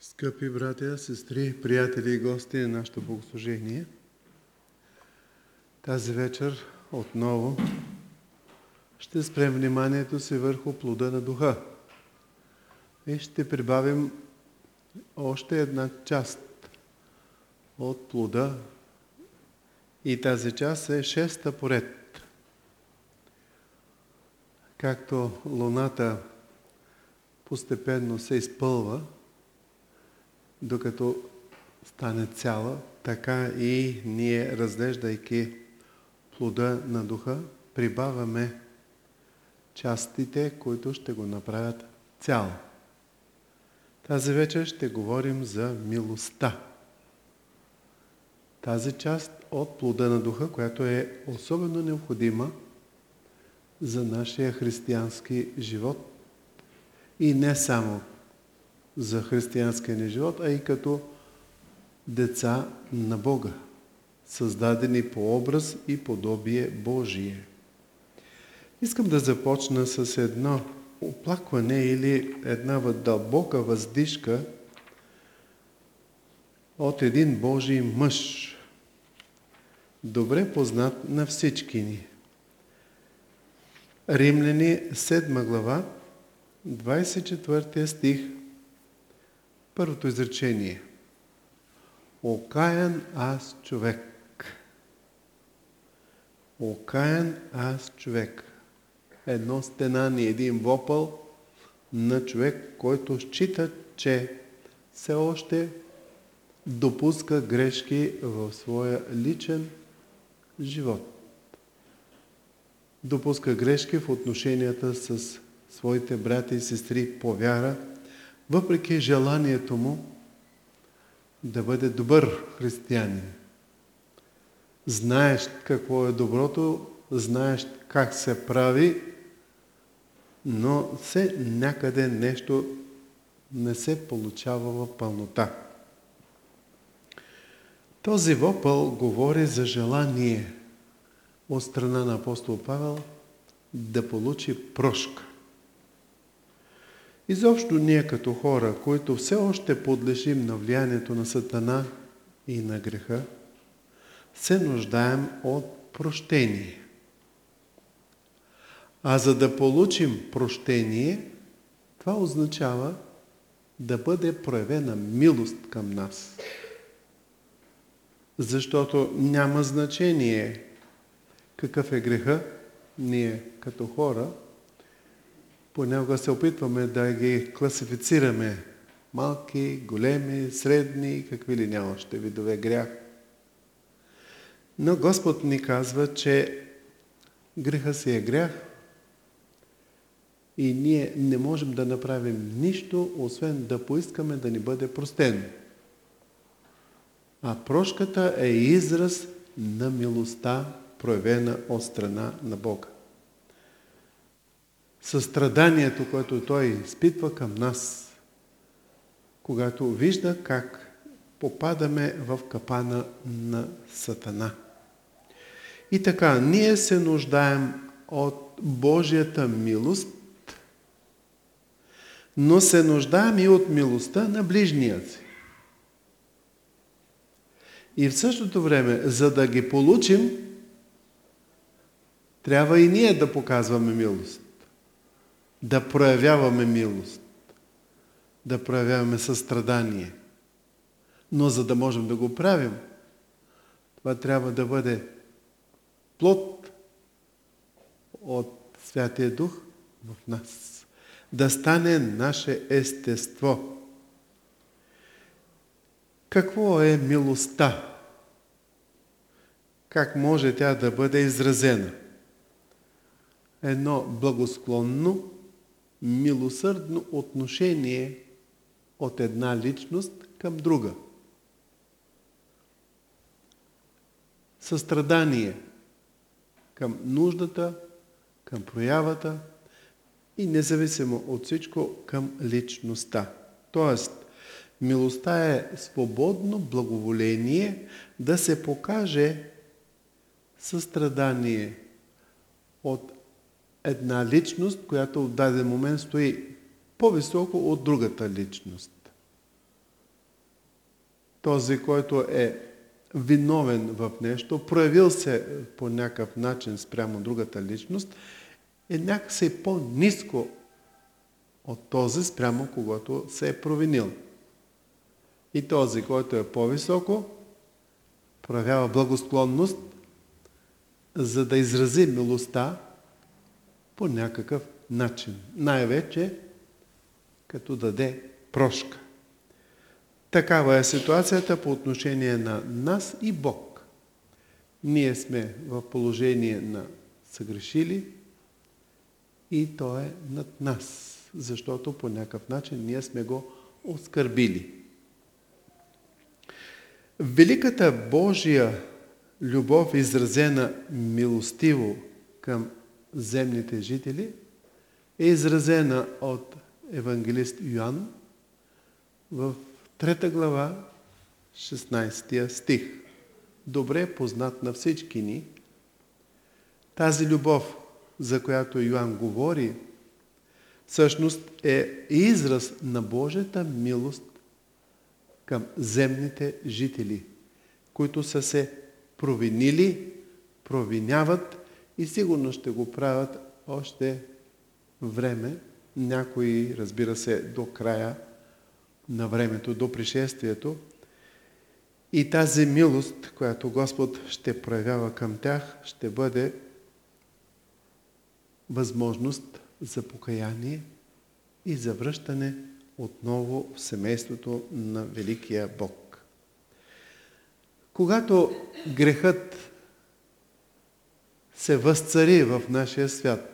Скъпи братя, сестри, приятели и гости на нашето богослужение, тази вечер отново ще спрем вниманието си върху плода на духа и ще прибавим още една част от плода и тази част е шеста поред. Както луната постепенно се изпълва, докато стане цяла, така и ние, разглеждайки плода на духа, прибавяме частите, които ще го направят цяло. Тази вечер ще говорим за милостта. Тази част от плода на духа, която е особено необходима за нашия християнски живот и не само за християнския ни живот, а и като деца на Бога, създадени по образ и подобие Божие. Искам да започна с едно оплакване или една дълбока въздишка от един Божий мъж, добре познат на всички ни. Римляни 7 глава, 24 стих, първото изречение. Окаян аз човек. Окаян аз човек. Едно стенание, един вопъл на човек, който счита, че все още допуска грешки в своя личен живот. Допуска грешки в отношенията с своите брати и сестри по вяра, въпреки желанието му да бъде добър християнин. Знаеш какво е доброто, знаеш как се прави, но все някъде нещо не се получава в пълнота. Този вопъл говори за желание от страна на апостол Павел да получи прошка. Изобщо ние като хора, които все още подлежим на влиянието на Сатана и на греха, се нуждаем от прощение. А за да получим прощение, това означава да бъде проявена милост към нас. Защото няма значение какъв е греха, ние като хора понякога се опитваме да ги класифицираме. Малки, големи, средни, какви ли няма още видове грях. Но Господ ни казва, че греха си е грях и ние не можем да направим нищо, освен да поискаме да ни бъде простено. А прошката е израз на милостта, проявена от страна на Бога. Състраданието, което Той изпитва към нас, когато вижда как попадаме в капана на Сатана. И така, ние се нуждаем от Божията милост, но се нуждаем и от милостта на ближния си. И в същото време, за да ги получим, трябва и ние да показваме милост. Да проявяваме милост, да проявяваме състрадание. Но за да можем да го правим, това трябва да бъде плод от Святия Дух в нас. Да стане наше естество. Какво е милостта? Как може тя да бъде изразена? Едно благосклонно, милосърдно отношение от една личност към друга. Състрадание към нуждата, към проявата и независимо от всичко към личността. Тоест, милостта е свободно благоволение да се покаже състрадание от една личност, която в даден момент стои по-високо от другата личност. този, който е виновен в нещо, проявил се по някакъв начин спрямо другата личност, е някакси по-ниско от този, спрямо когото се е провинил. И този, който е по-високо, проявява благосклонност, за да изрази милостта по някакъв начин. Най-вече като даде прошка. Такава е ситуацията по отношение на нас и Бог. Ние сме в положение на съгрешили и Той е над нас, защото по някакъв начин ние сме го оскърбили. Великата Божия любов, изразена милостиво към земните жители, е изразена от евангелист Йоан в 3 глава, 16 стих. Добре познат на всички ни. Тази любов, за която Йоан говори, всъщност е израз на Божията милост към земните жители, които са се провинили, провиняват и сигурно ще го правят още време. Някои, разбира се, до края на времето, до пришествието. И тази милост, която Господ ще проявява към тях, ще бъде възможност за покаяние и за връщане отново в семейството на великия Бог. Когато грехът се възцари в нашия свят,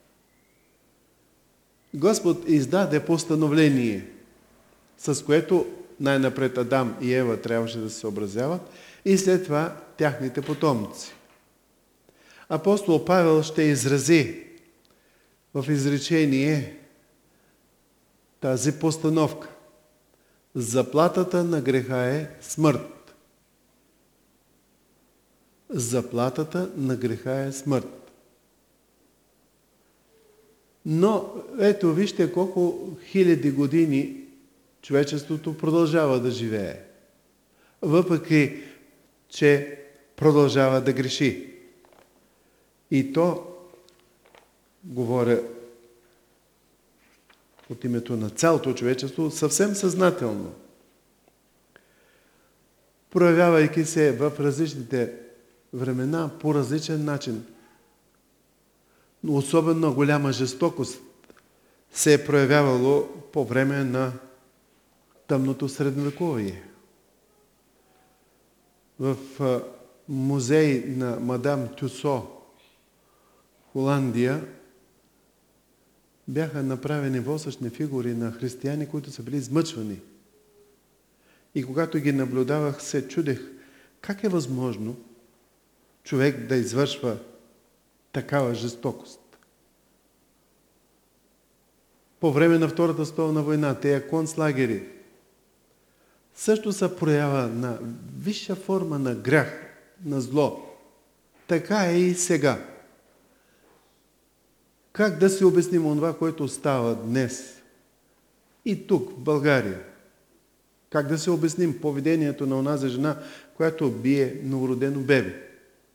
Господ издаде постановление, с което най-напред Адам и Ева трябваше да се съобразяват и след това тяхните потомци. Апостол Павел ще изрази в изречение тази постановка. Заплатата на греха е смърт. Заплатата на греха е смърт. Но ето вижте колко хиляди години човечеството продължава да живее. Въпреки, че продължава да греши. И то, говоря от името на цялото човечество, съвсем съзнателно. Проявявайки се в различните времена по различен начин. Но особено голяма жестокост се е проявявало по време на тъмното средновековие. В музей на мадам Тюсо в Холандия бяха направени восъчни фигури на християни, които са били измъчвани. И когато ги наблюдавах, се чудех как е възможно човек да извършва такава жестокост. По време на Втората световна война, тези концлагери също са проява на висша форма на грях, на зло. Така е и сега. Как да си обясним това, което става днес и тук, в България? Как да си обясним поведението на онази жена, която бие новородено бебе?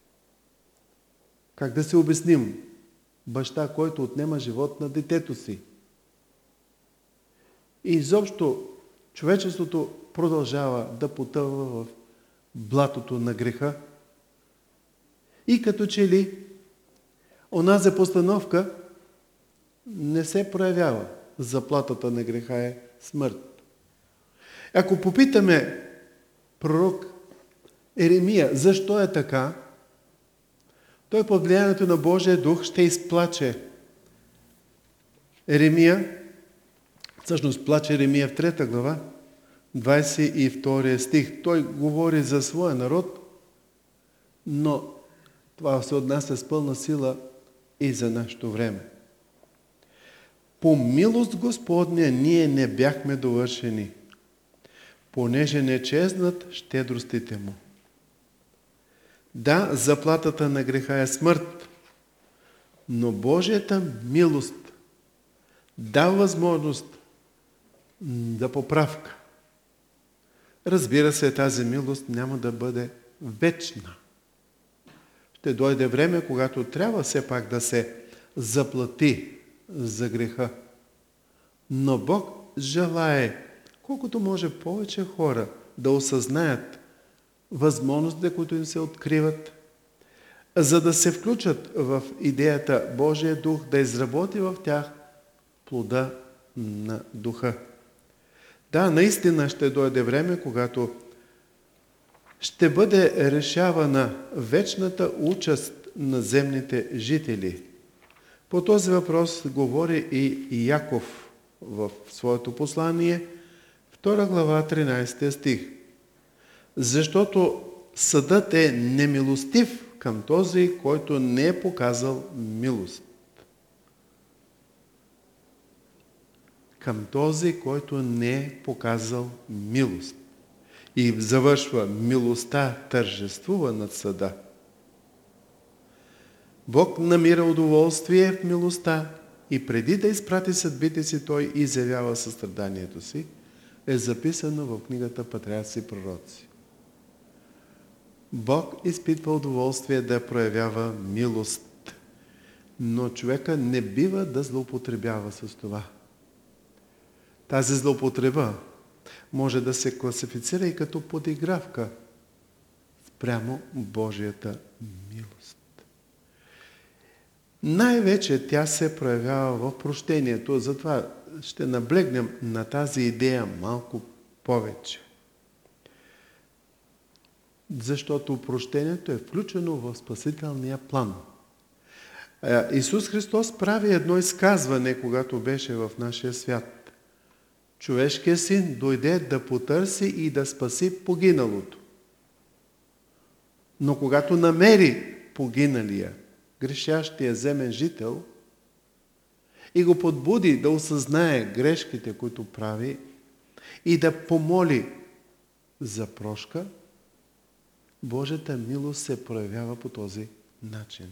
Как да си обясним баща, който отнема живот на детето си? И изобщо човечеството продължава да потъва в блатото на греха. И като че ли онази постановка не се проявява. Заплатата на греха е смърт. Ако попитаме пророк Еремия, защо е така, той под влиянието на Божия дух ще изплаче. Еремия, всъщност плаче Еремия в 3 глава, 22 стих. Той говори за своя народ, но това се отнася с пълна сила и за нашето време. По милост Господня ние не бяхме довършени, понеже не чезнат щедростите му. Да, заплатата на греха е смърт, но Божията милост дава възможност за поправка, Разбира се, тази милост няма да бъде вечна. Ще дойде време, когато трябва все пак да се заплати за греха. Но Бог желае колкото може повече хора да осъзнаят възможностите, които им се откриват, за да се включат в идеята Божия дух, да изработи в тях плода на духа. Да, наистина ще дойде време, когато ще бъде решавана вечната участ на земните жители. По този въпрос говори и Яков в своето послание, 2 глава, 13 стих. Защото съдът е немилостив към този, който не е показал милост. Към този, който не е показал милост. И завършва: милостта тържествува над съда. Бог намира удоволствие в милостта и преди да изпрати съдбите си, Той изявява състраданието си, е записано в книгата Патриарси и пророци. Бог изпитва удоволствие да проявява милост, но човека не бива да злоупотребява с това. Тази злоупотреба може да се класифицира и като подигравка спрямо Божията милост. Най-вече тя се проявява в прощението, затова ще наблегнем на тази идея малко повече. Защото прощението е включено в спасителния план. Исус Христос прави едно изказване, когато беше в нашия свят. Човешкият син дойде да потърси и да спаси погиналото. Но когато намери погиналия, грешащия земен жител, и го подбуди да осъзнае грешките, които прави, и да помоли за прошка, Божията милост се проявява по този начин.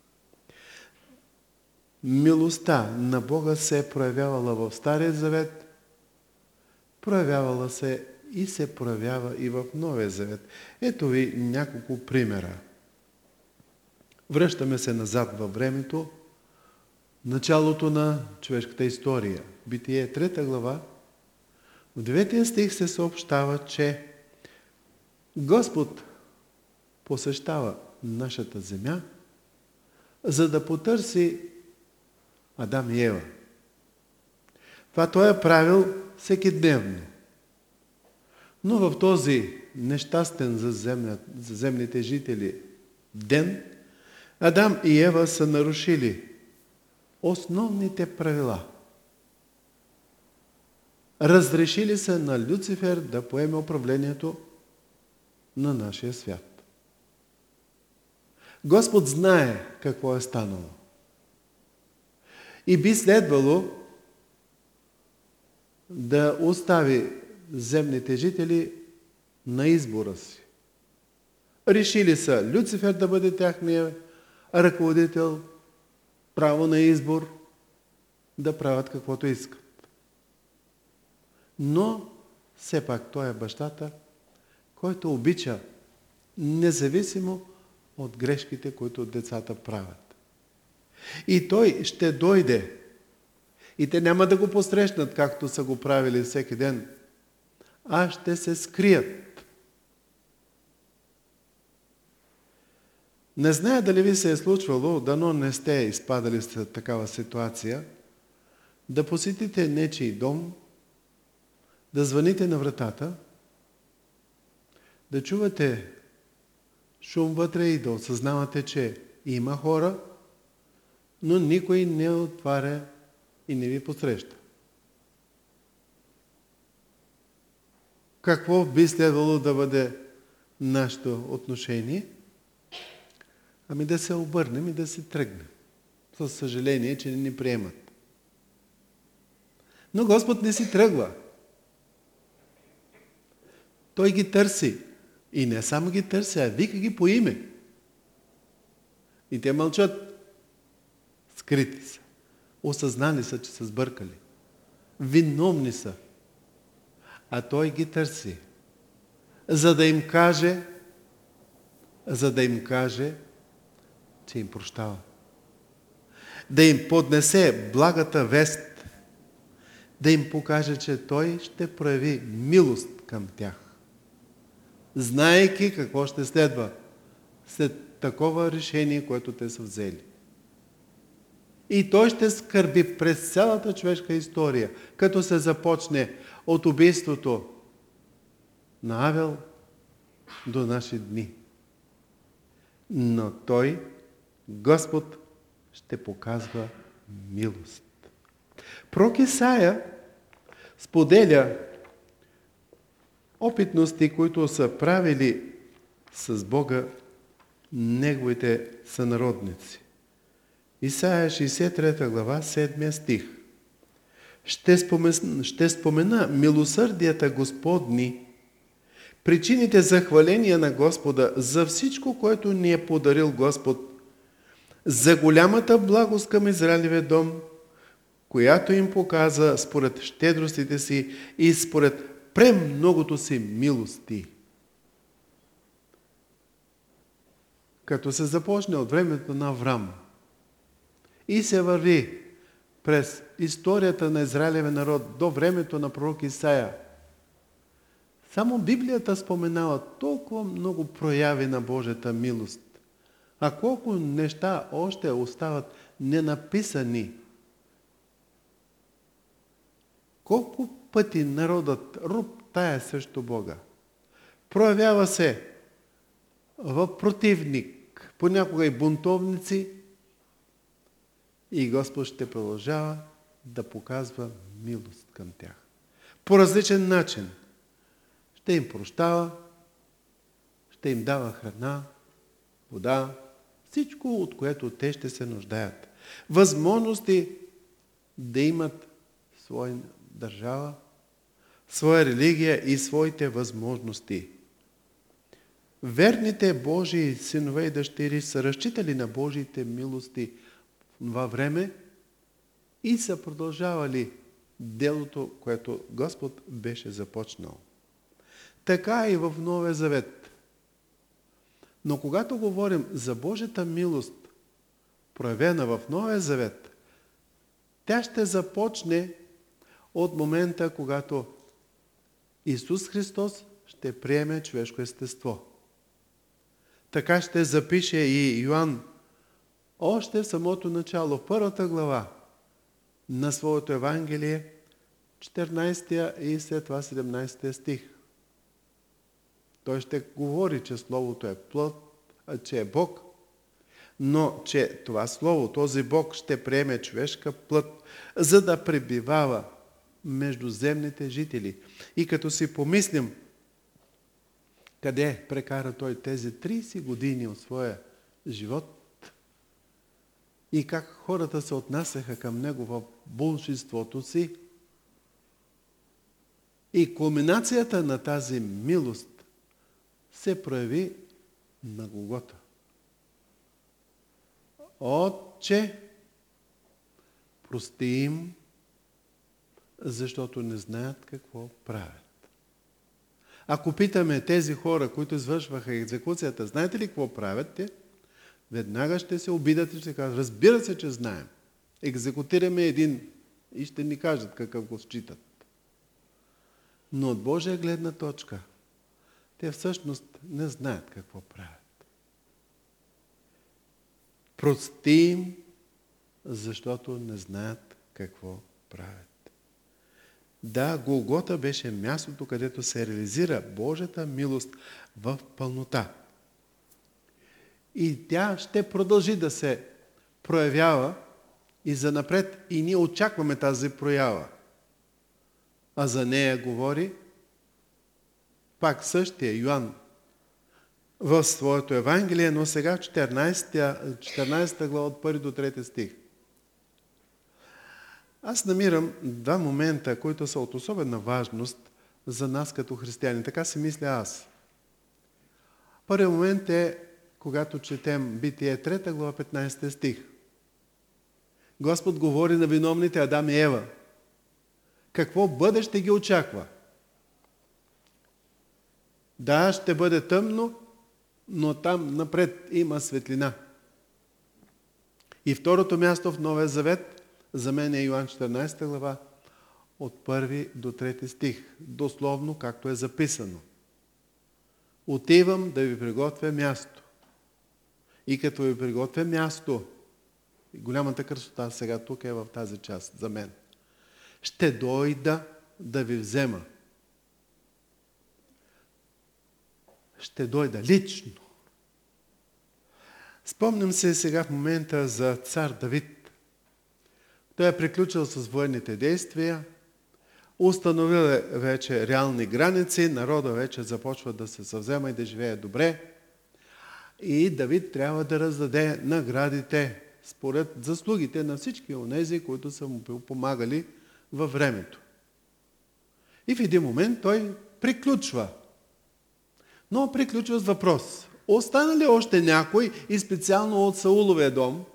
Милостта на Бога се е проявявала в Стария Завет, проявявала се и се проявява и в Новия Завет. Ето ви няколко примера. Връщаме се назад във времето, началото на човешката история. Битие 3 глава. В 9 стих се съобщава, че Господ посещава нашата земя, за да потърси Адам и Ева. Това Той е правил всекидневно. Но в този нещастен за земните жители ден, Адам и Ева са нарушили основните правила. Разрешили са на Люцифер да поеме управлението на нашия свят. Господ знае какво е станало. И би следвало да остави земните жители на избора си. Решили са Люцифер да бъде тяхния ръководител, право на избор, да правят каквото искат. Но все пак той е бащата, който обича, независимо от грешките, които децата правят. И той ще дойде. И те няма да го посрещнат, както са го правили всеки ден, а ще се скрият. Не зная дали ви се е случвало, дано не сте изпадали в такава ситуация, да посетите нечий дом, да звъните на вратата, да чувате шум вътре и да осъзнавате, че има хора, но никой не отваря и не ви посреща. Какво би следвало да бъде нашето отношение? Ами да се обърнем и да се тръгнем. Със съжаление, че не ни приемат. Но Господ не си тръгва. Той ги търси. И не само ги търси, а вика ги по име. И те мълчат. Скрити са. Осъзнали са, че са сбъркали. Виновни са. А Той ги търси. за да им каже, че им прощава. Да им поднесе благата вест, да им покаже, че Той ще прояви милост към тях, знаейки какво ще следва след такова решение, което те са взели. И Той ще скърби през цялата човешка история, като се започне от убийството на Авел до наши дни. Но Той, Господ, ще показва милост. Пророк Исаия споделя опитности, които са правили с Бога неговите сънародници. Исаия 63 глава, 7 стих. Ще спомена милосърдията Господни, причините за хваление на Господа, за всичко, което ни е подарил Господ, за голямата благост към Израилевия дом, която им показа според щедростите си и според премногото си милости. Като се започне от времето на Аврам и се върви през историята на Израилевия народ до времето на пророк Исаия, само Библията споменава толкова много прояви на Божията милост. А колко неща още остават ненаписани. Колко пъти народът роптае срещу Бога. Проявява се в противник, понякога и бунтовници, и Господ ще продължава да показва милост към тях. По различен начин. Ще им прощава, ще им дава храна, вода, всичко, от което те ще се нуждаят. Възможности да имат своя държава, своя религия и своите възможности. Верните Божии синове и дъщери са разчитали на Божиите милости в това време и са продължавали делото, което Господ беше започнал. Така и в Новия Завет. Но когато говорим за Божията милост, проявена в Новия Завет, тя ще започне от момента, когато Исус Христос ще приеме човешко естество. Така ще запише и Йоан още в самото начало, първата глава на своето Евангелие, 14 и след това 17 стих. Той ще говори, че Словото е плът, че е Бог, но че това Слово, този Бог ще приеме човешка плът, за да пребивава между земните жители. И като си помислим, къде прекара той тези 30 години от своя живот и как хората се отнасяха към него в болшинството си, и кулминацията на тази милост се прояви на Голгота. Отче, прости им, защото не знаят какво правят. Ако питаме тези хора, които извършваха екзекуцията, знаете ли какво правят те? Веднага ще се обидят и ще кажат, разбира се, че знаем. Екзекутираме един и ще ни кажат какъв го считат. Но от Божия гледна точка, те всъщност не знаят какво правят. Прости им, защото не знаят какво правят. Да, Голгота беше мястото, където се реализира Божията милост в пълнота. И тя ще продължи да се проявява и занапред, и ние очакваме тази проява. А за нея говори пак същия Йоан в своето Евангелие, но сега 14 глава от 1 до 3 стих. Аз намирам два момента, които са от особена важност за нас като християни. Така си мисля аз. Първият момент е, когато четем Битие 3 глава 15 стих. Господ говори на виновните Адам и Ева. Какво бъдеще ги очаква? Да, ще бъде тъмно, но там напред има светлина. И второто място в Новия Завет за мен е Йоан 14 глава, от 1 до 3 стих. Дословно, както е записано. Отивам да ви приготвя място. И като ви приготвя място, голямата красота сега тук е в тази част за мен, ще дойда да ви взема. Ще дойда лично. Спомням се сега в момента за цар Давид. Той е приключил с военните действия, установил е вече реални граници, народа вече започва да се съвзема и да живее добре. И Давид трябва да раздаде наградите според заслугите на всички онези, които са му помагали във времето. И в един момент той приключва. Но приключва с въпрос. Остана ли още някой и специално от Сауловия дом?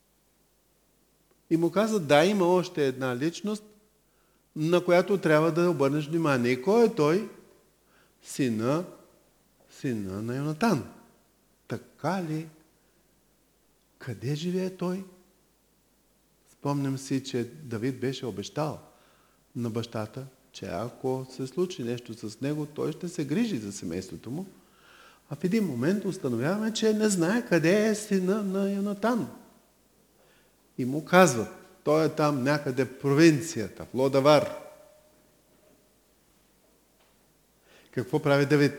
И му каза, да, има още една личност, на която трябва да обърнеш внимание. И кой е той? Сина на Йонатан. Така ли? Къде живее той? Спомням си, че Давид беше обещал на бащата, че ако се случи нещо с него, той ще се грижи за семейството му. А в един момент установяваме, че не знае къде е сина на Йонатан. И му казват, той е там някъде в провинцията, в Лодавар. Какво прави Давид?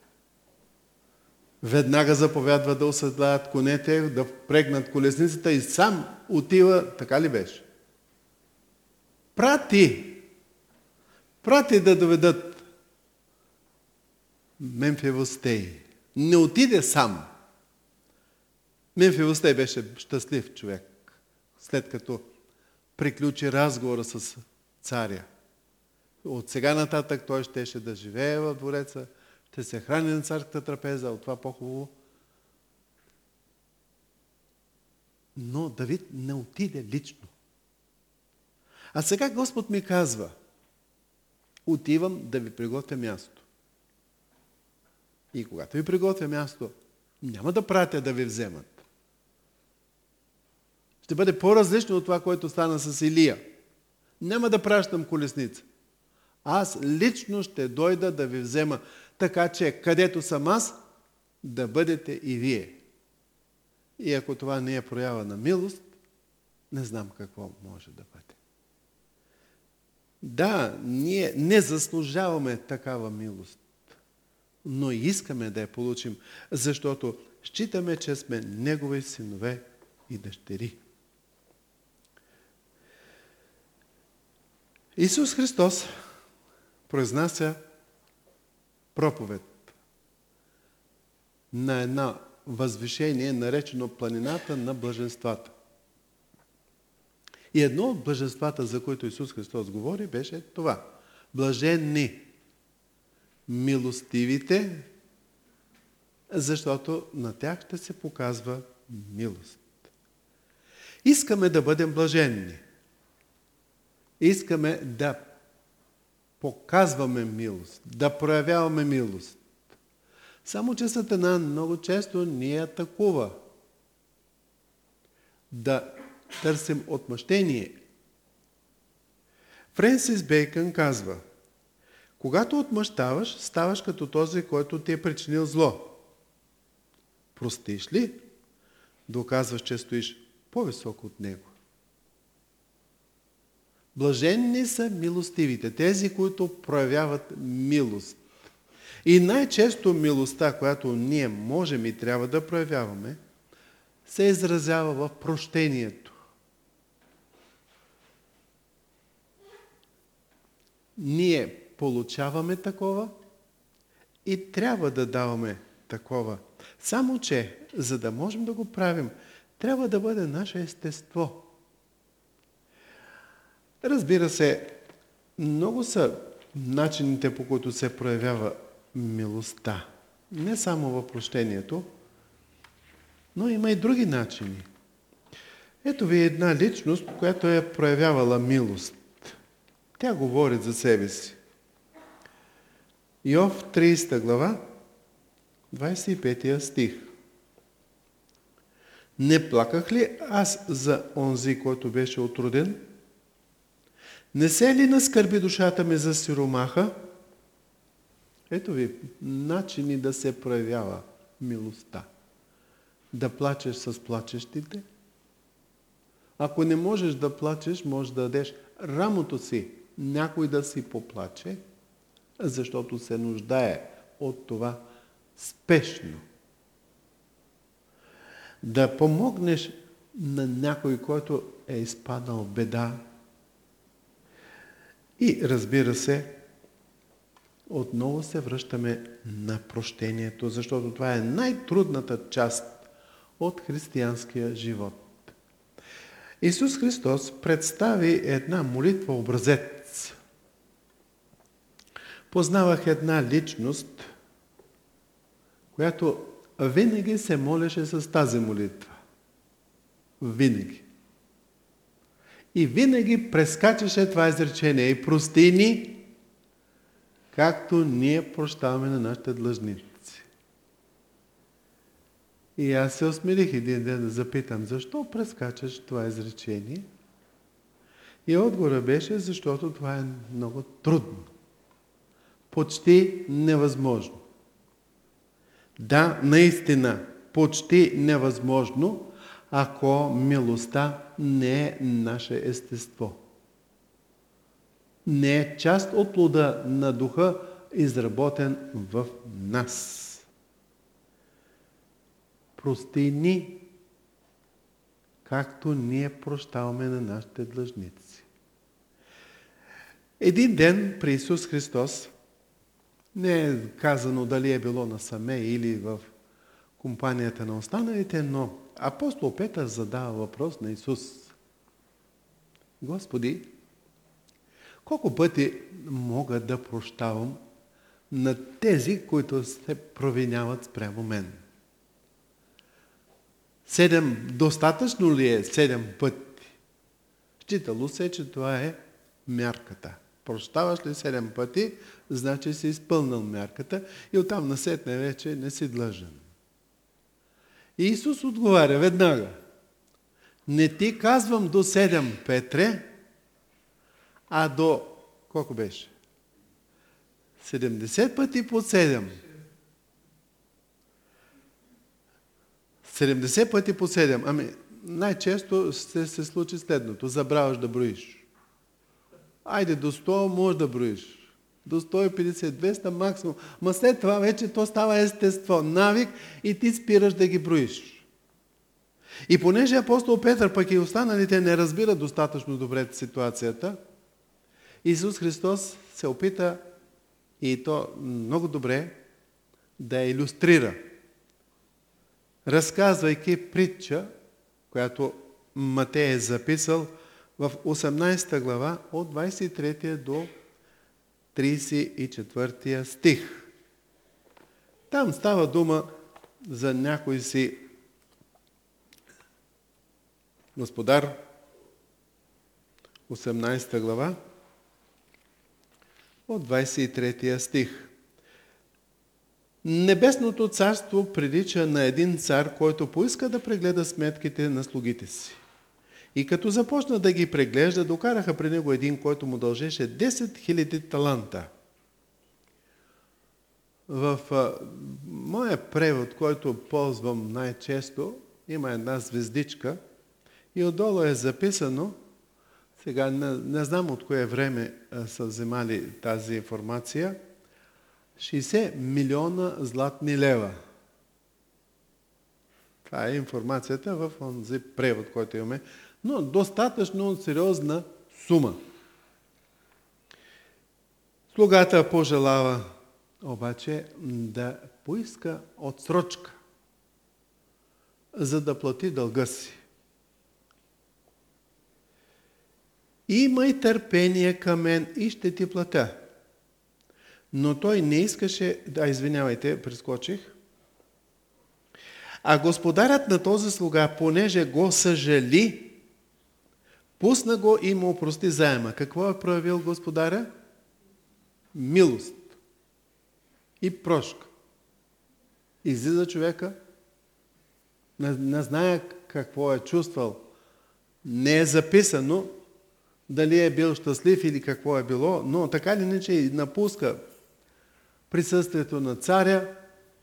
Веднага заповядва да оседлаят конете, да впрегнат колесницата и сам отива, така ли беше? Прати да доведат Мемфивостей. Не отиде сам. Мемфивостей беше щастлив човек, след като приключи разговора с царя. От сега нататък той щеше да живее в двореца, ще се храни на царската трапеза, от това по-хубаво. Но Давид не отиде лично. А сега Господ ми казва, отивам да ви приготвя място. И когато ви приготвя място, няма да пратя да ви вземат. Ще бъде по-различно от това, което стана с Илия. Няма да пращам колесница. Аз лично ще дойда да ви взема, така че където съм аз, да бъдете и вие. И ако това не е проява на милост, не знам какво може да бъде. Да, ние не заслужаваме такава милост, но искаме да я получим, защото считаме, че сме Негови синове и дъщери. Исус Христос произнася проповед на едно възвишение, наречено планината на блаженствата. И едно от блаженствата, за които Исус Христос говори, беше това. Блаженни милостивите, защото на тях ще се показва милост. Искаме да бъдем блаженни. Искаме да показваме милост, да проявяваме милост. Само че Сатана много често ни атакува. Да търсим отмъщение. Френсис Бейкън казва, когато отмъщаваш, ставаш като този, който ти е причинил зло. Простиш ли? Доказваш, че стоиш по-високо от него. Блаженни са милостивите, тези, които проявяват милост. И най-често милостта, която ние можем и трябва да проявяваме, се изразява в прощението. Ние получаваме такова и трябва да даваме такова. Само че, за да можем да го правим, трябва да бъде наше естество. Разбира се, много са начините, по които се проявява милостта. Не само в прощението, но има и други начини. Ето ви една личност, която е проявявала милост. Тя говори за себе си. Йов 30 глава, 25 стих. Не плаках ли аз за онзи, който беше отруден? Не се ли наскърби душата ми за сиромаха? Ето ви начини да се проявява милостта. Да плачеш с плачещите. Ако не можеш да плачеш, можеш да дадеш рамото си, някой да си поплаче, защото се нуждае от това спешно. Да помогнеш на някой, който е изпаднал в беда. И разбира се, отново се връщаме на прощението, защото това е най-трудната част от християнския живот. Исус Христос представи една молитва образец. Познавах една личност, която винаги се молеше с тази молитва. Винаги. И винаги прескачаше това изречение. И прости ни, както ние прощаваме на нашите длъжници. И аз се усмирих един ден да запитам, защо прескачаш това изречение? И отговорът беше, защото това е много трудно. Почти невъзможно. Да, наистина, почти невъзможно, ако милостта не е наше естество. Не е част от плода на духа, изработен в нас. Прости ни, както ние прощаваме на нашите длъжници. Един ден при Исус Христос, не е казано дали е било насаме или в компанията на останалите, но апостол Петър задава въпрос на Исус. Господи, колко пъти мога да прощавам на тези, които се провиняват спрямо мен? 7 достатъчно ли е 7 пъти? Считало се, че това е мярката. Прощаваш ли 7 пъти, значи си изпълнил мярката и оттам насетне вече не си длъжен. И Исус отговаря веднага. Не ти казвам до 7, Петре, а до, колко беше? 70 пъти по 7. 70 пъти по 7. Ами, най-често се случи следното. Забравяш да броиш. Айде, до 100 можеш да броиш. До 150, 200 максимум. Ма след това вече то става естество, навик и ти спираш да ги броиш. И понеже апостол Петър, пък и останалите не разбират достатъчно добре ситуацията, Исус Христос се опита и то много добре да я илюстрира. Разказвайки притча, която Матей е записал в 18 глава от 23 до 34 стих. Там става дума за някой си господар, 18 глава от 23 стих. Небесното царство прилича на един цар, който поиска да прегледа сметките на слугите си. И като започна да ги преглежда, докараха при него един, който му дължеше 10 000 таланта. В моя превод, който ползвам най-често, има една звездичка и отдолу е записано, сега не знам от кое време са вземали тази информация, 60 милиона златни лева. Това е информацията в онзи превод, който имаме, но достатъчно сериозна сума. Слугата пожелава обаче да поиска отсрочка, за да плати дълга си. Имай търпение към мен и ще ти платя. Но той не искаше, прескочих. А господарят на този слуга, понеже го съжали, пусна го и му опрости заема. Какво е проявил господаря? Милост и прошка. Излиза човека, не знае какво е чувствал, не е записано дали е бил щастлив или какво е било, но така или иначе напуска присъствието на царя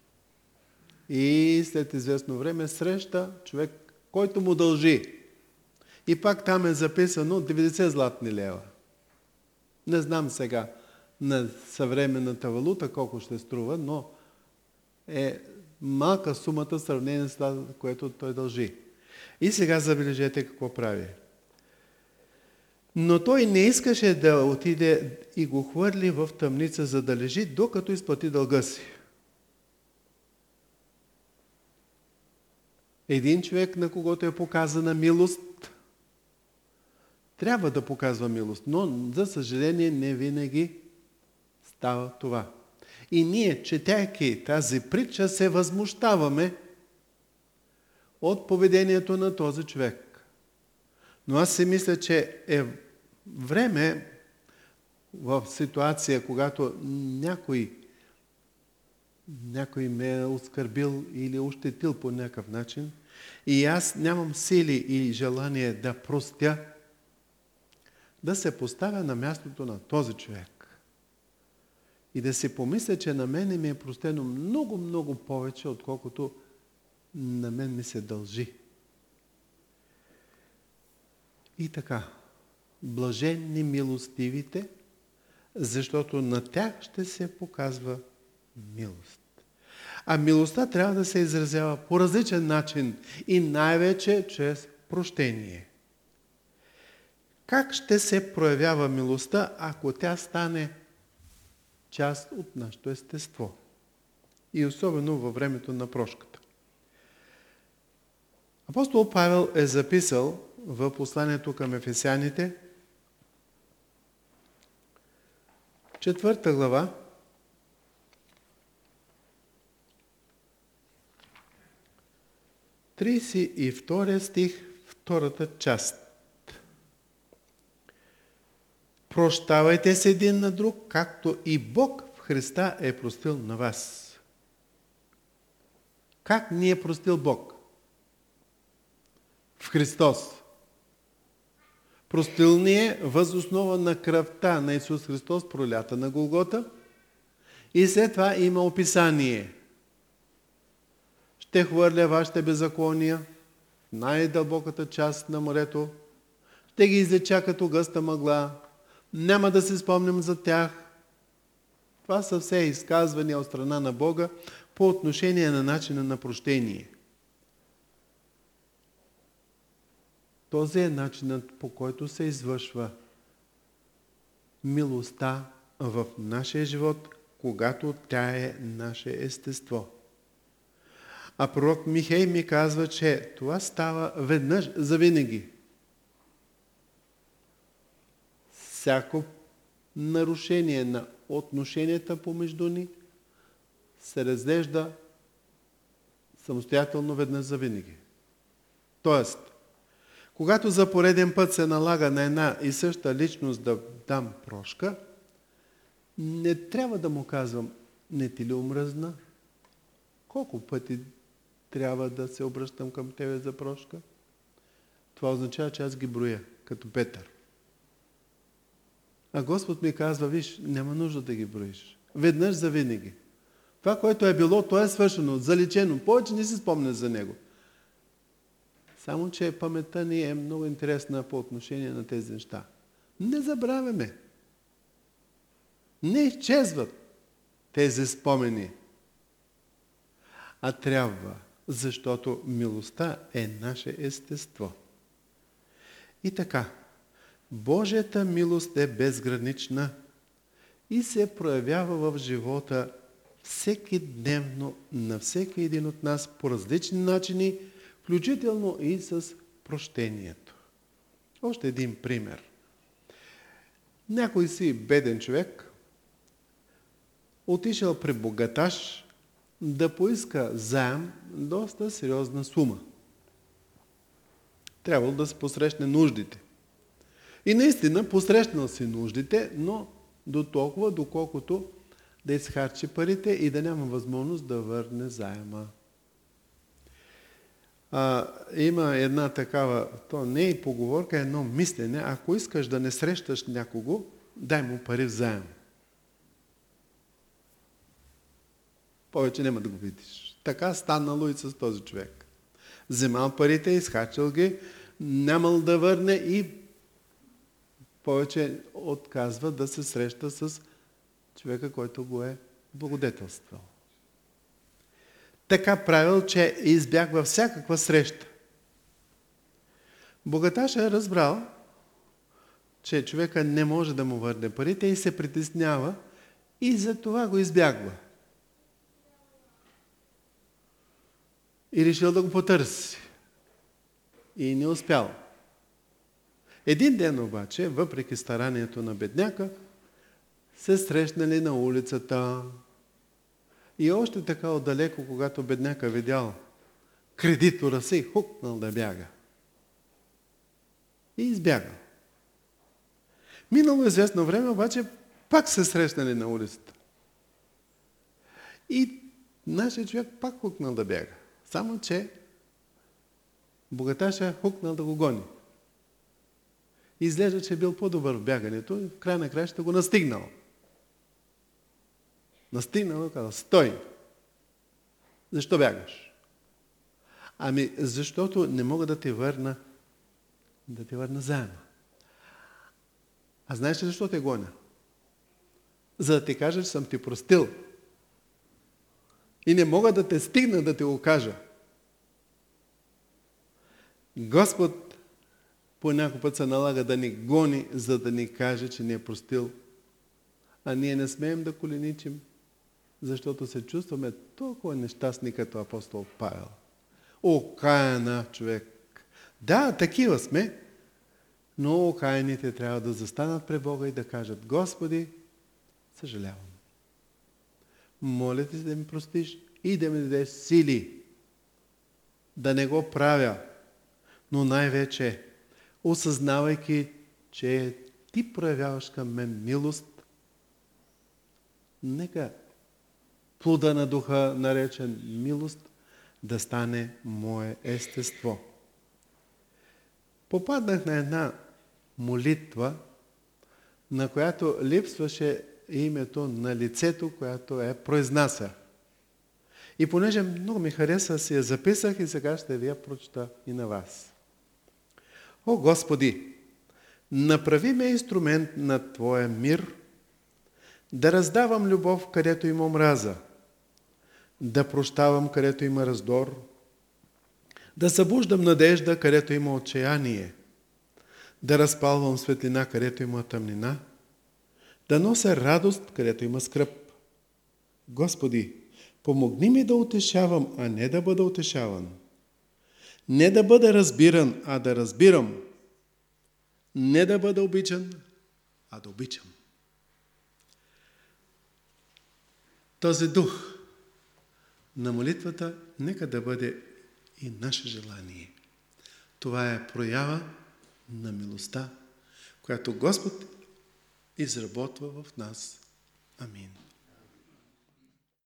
и след известно време среща човек, който му дължи. И пак там е записано 90 златни лева. Не знам сега на съвременната валута колко ще струва, но е малка сумата в сравнение с това, което той дължи. И сега забележете какво прави. Но той не искаше да отиде и го хвърли в тъмница, за да лежи, докато изплати дълга си. Един човек, на когото е показана милост, трябва да показва милост, но за съжаление не винаги става това. И ние, четяйки тази притча, се възмущаваме от поведението на този човек. Но аз си мисля, че е време в ситуация, когато някой ме е оскърбил или ощетил по някакъв начин и аз нямам сили и желание да простя, да се поставя на мястото на този човек и да си помисля, че на мен ми е простено много, много повече, отколкото на мен ми се дължи. И така, блаженни милостивите, защото на тях ще се показва милост. А милостта трябва да се изразява по различен начин и най-вече чрез прощение. Как ще се проявява милостта, ако тя стане част от нашето естество? И особено във времето на прошката. Апостол Павел е записал в посланието към Ефесяните, 4 глава, 32 стих, втората част. Прощавайте се един на друг, както и Бог в Христа е простил на вас. Как ни е простил Бог? В Христос. Простил ни е въз основа на кръвта на Исус Христос, пролята на Голгота. И след това има описание. Ще хвърля вашите беззакония в най-дълбоката част на морето. Ще ги излеча като гъста мъгла. Няма да се спомням за тях. Това са все изказвания от страна на Бога по отношение на начина на прощение. Този е начинът, по който се извършва милостта в нашия живот, когато тя е наше естество. А пророк Михей ми казва, че това става веднъж завинаги. Всяко нарушение на отношенията помежду ни се разглежда самостоятелно веднъж завинаги. Тоест, когато за пореден път се налага на една и съща личност да дам прошка, не трябва да му казвам, не ти ли омръзна? Колко пъти трябва да се обръщам към тебе за прошка? Това означава, че аз ги броя, като Петър. А Господ ми казва, виж, няма нужда да ги броиш. Веднъж за винаги. Това, което е било, то е свършено, заличено. Повече не си спомня за него. Само, че паметта ни е много интересна по отношение на тези неща. Не забравяме. Не изчезват тези спомени. А трябва, защото милостта е наше естество. И така, Божията милост е безгранична и се проявява в живота всеки дневно на всеки един от нас по различни начини, включително и с прощението. Още един пример. Някой си беден човек отишъл при богаташ да поиска заем доста сериозна сума. Трябвало да се посрещне нуждите. И наистина посрещнал си нуждите, но до толкова, доколкото да изхарчи парите и да няма възможност да върне заема. Има една такава, то не е поговорка, е едно мислене. Ако искаш да не срещаш някого, дай му пари в заем. Повече няма да го видиш. Така станало и с този човек. Вземал парите, изхачал ги, нямал да върне и повече отказва да се среща с човека, който го е благодетелствал. Така правил, че избягва всякаква среща. Богаташа е разбрал, че човека не може да му върне парите и се притеснява и за това го избягва. И решил да го потърси. И не успял. Един ден обаче, въпреки старанието на бедняка, се срещнали на улицата. И още така отдалеко, когато бедняка видял кредитора си, хукнал да бяга. И избягал. Минало известно време, обаче пак се срещнали на улицата. И нашия човек пак хукнал да бяга. Само, че богаташа хукнал да го гони. Изглежда, че е бил по-добър в бягането и в край на краищата го настигнал. Настигнал и казал: стой! Защо бягаш? Ами, защото не мога да ти върна заема. А знаеш ли защо те гоня? За да ти кажа, че съм ти простил. И не мога да те стигна да ти го кажа. Господ по някой път се налага да ни гони, за да ни каже, че ни е простил. А ние не смеем да коленичим, защото се чувстваме толкова нещастни като апостол Павел. Окаяна човек. Да, такива сме, но окаяните трябва да застанат пред Бога и да кажат: Господи, съжалявам. Моля ти се да ми простиш и да ми дадеш сили да не го правя, но най-вече осъзнавайки, че ти проявяваш към мен милост, нека плода на духа, наречен милост, да стане мое естество. Попаднах на една молитва, на която липсваше името на лицето, което е произнася. И понеже много ми хареса, си я записах и сега ще ви я прочета и на вас. О, Господи, направи ме инструмент на Твоя мир, да раздавам любов, където има омраза, да прощавам, където има раздор, да събуждам надежда, където има отчаяние, да разпалвам светлина, където има тъмнина, да нося радост, където има скръб. Господи, помогни ми да утешавам, а не да бъда утешаван. Не да бъда разбиран, а да разбирам. Не да бъда обичан, а да обичам. Този дух на молитвата нека да бъде и наше желание. Това е проява на милостта, която Господ изработва в нас. Амин.